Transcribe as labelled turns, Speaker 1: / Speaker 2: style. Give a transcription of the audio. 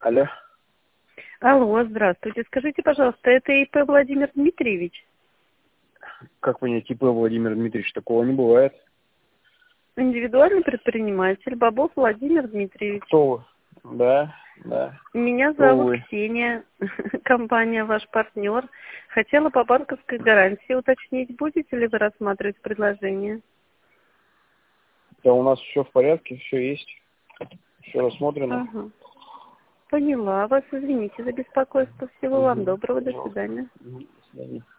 Speaker 1: Алло.
Speaker 2: Алло, здравствуйте. Скажите, пожалуйста, это ИП Владимир Дмитриевич?
Speaker 1: Как понять, ИП Владимир Дмитриевич? Такого не бывает.
Speaker 2: Индивидуальный предприниматель Бобов Владимир Дмитриевич.
Speaker 1: Кто вы? Да, да.
Speaker 2: Меня
Speaker 1: Кто
Speaker 2: зовут
Speaker 1: вы?
Speaker 2: Ксения, компания «Ваш партнер». Хотела по банковской гарантии уточнить, будете ли вы рассматривать предложение?
Speaker 1: Да, у нас все в порядке, все есть. Все рассмотрено.
Speaker 2: Ага. Поняла вас. Извините за беспокойство. Всего вам доброго. До
Speaker 1: Пожалуйста.
Speaker 2: свидания.
Speaker 1: До свидания.